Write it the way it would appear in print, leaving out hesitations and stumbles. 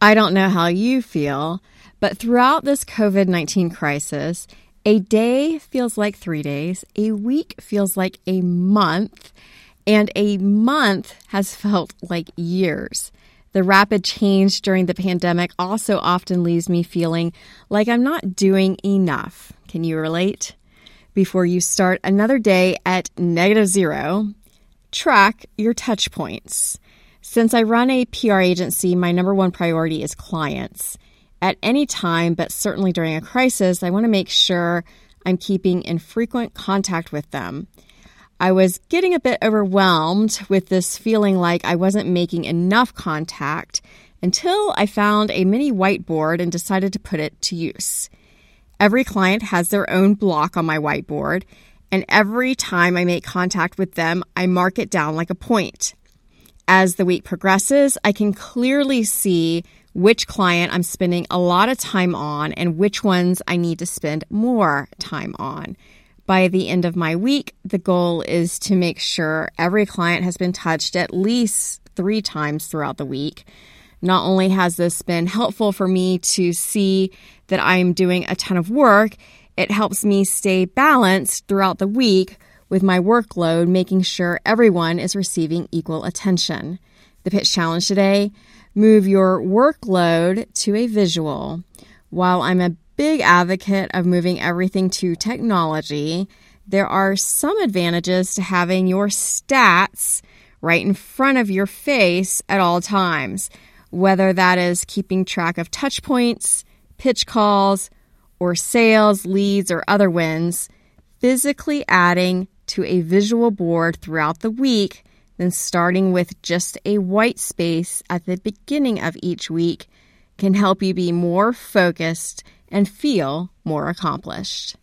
I don't know how you feel, but throughout this COVID-19 crisis, a day feels like 3 days, a week feels like a month, and a month has felt like years. The rapid change during the pandemic also often leaves me feeling like I'm not doing enough. Can you relate? Before you start another day at -0, track your touch points. Since I run a PR agency, my number one priority is clients. At any time, but certainly during a crisis, I want to make sure I'm keeping in frequent contact with them. I was getting a bit overwhelmed with this feeling like I wasn't making enough contact until I found a mini whiteboard and decided to put it to use. Every client has their own block on my whiteboard, and every time I make contact with them, I mark it down like a point. As the week progresses, I can clearly see which client I'm spending a lot of time on and which ones I need to spend more time on. By the end of my week, the goal is to make sure every client has been touched at least 3 times throughout the week. Not only has this been helpful for me to see that I'm doing a ton of work, it helps me stay balanced throughout the week with my workload, making sure everyone is receiving equal attention. The pitch challenge today: move your workload to a visual. While I'm a big advocate of moving everything to technology, there are some advantages to having your stats right in front of your face at all times, whether that is keeping track of touch points, pitch calls, or sales, leads, or other wins. Physically adding to a visual board throughout the week, then starting with just a white space at the beginning of each week, can help you be more focused and feel more accomplished.